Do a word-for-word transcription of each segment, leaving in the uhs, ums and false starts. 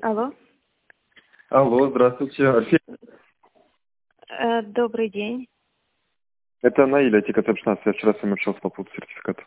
Алло. Алло, здравствуйте. Арсений. Э, добрый день. Это Наиля, Тикатеп шестнадцать. Я вчера с вами общался по поводу сертификата.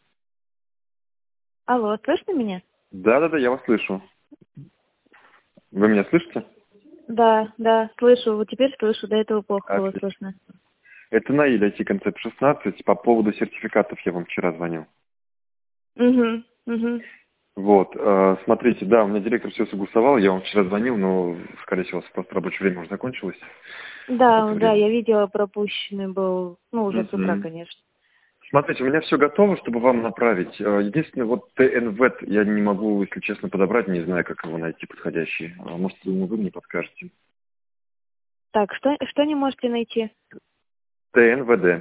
Алло, слышно меня? Да-да-да, я вас слышу. Вы меня слышите? Да, да, слышу. Вот теперь слышу, до этого плохо было Отлично. слышно. Это Наиля, Тикатеп шестнадцать. По поводу сертификатов я вам вчера звонил. Угу, угу. Вот, э, смотрите, да, у меня директор все согласовал, я вам вчера звонил, но, скорее всего, у вас просто рабочее время уже закончилось. Да, Это да, время. я видела, пропущенный был, ну, уже с утра, Мгм. конечно. Смотрите, у меня все готово, чтобы вам направить. Э, Единственное, вот ТНВЭТ я не могу, если честно, подобрать, не знаю, как его найти подходящий. А может, вы вы мне подскажете. Так, что, что не можете найти? ТНВД,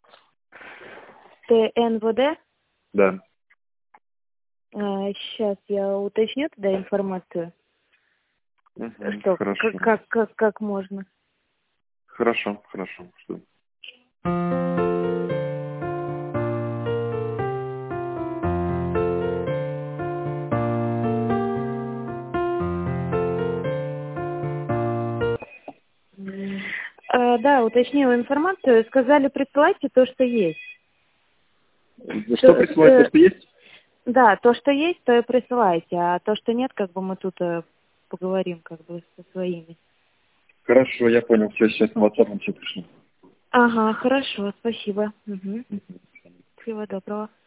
ТНВД? да. сейчас я уточню тогда информацию. Мгм. Что, как, Хорошо. как, как, как можно? Хорошо, хорошо. Что? Э, да, уточнила информацию. Сказали, присылайте то, что есть. То, Что присылать, то, э, что есть? Да, то, что есть, то и присылайте, а то, что нет, как бы мы тут э, поговорим как бы со своими. Хорошо, я понял. Все, сейчас на WhatsApp вам все пришлю. Ага, хорошо, спасибо. Угу. Всего доброго.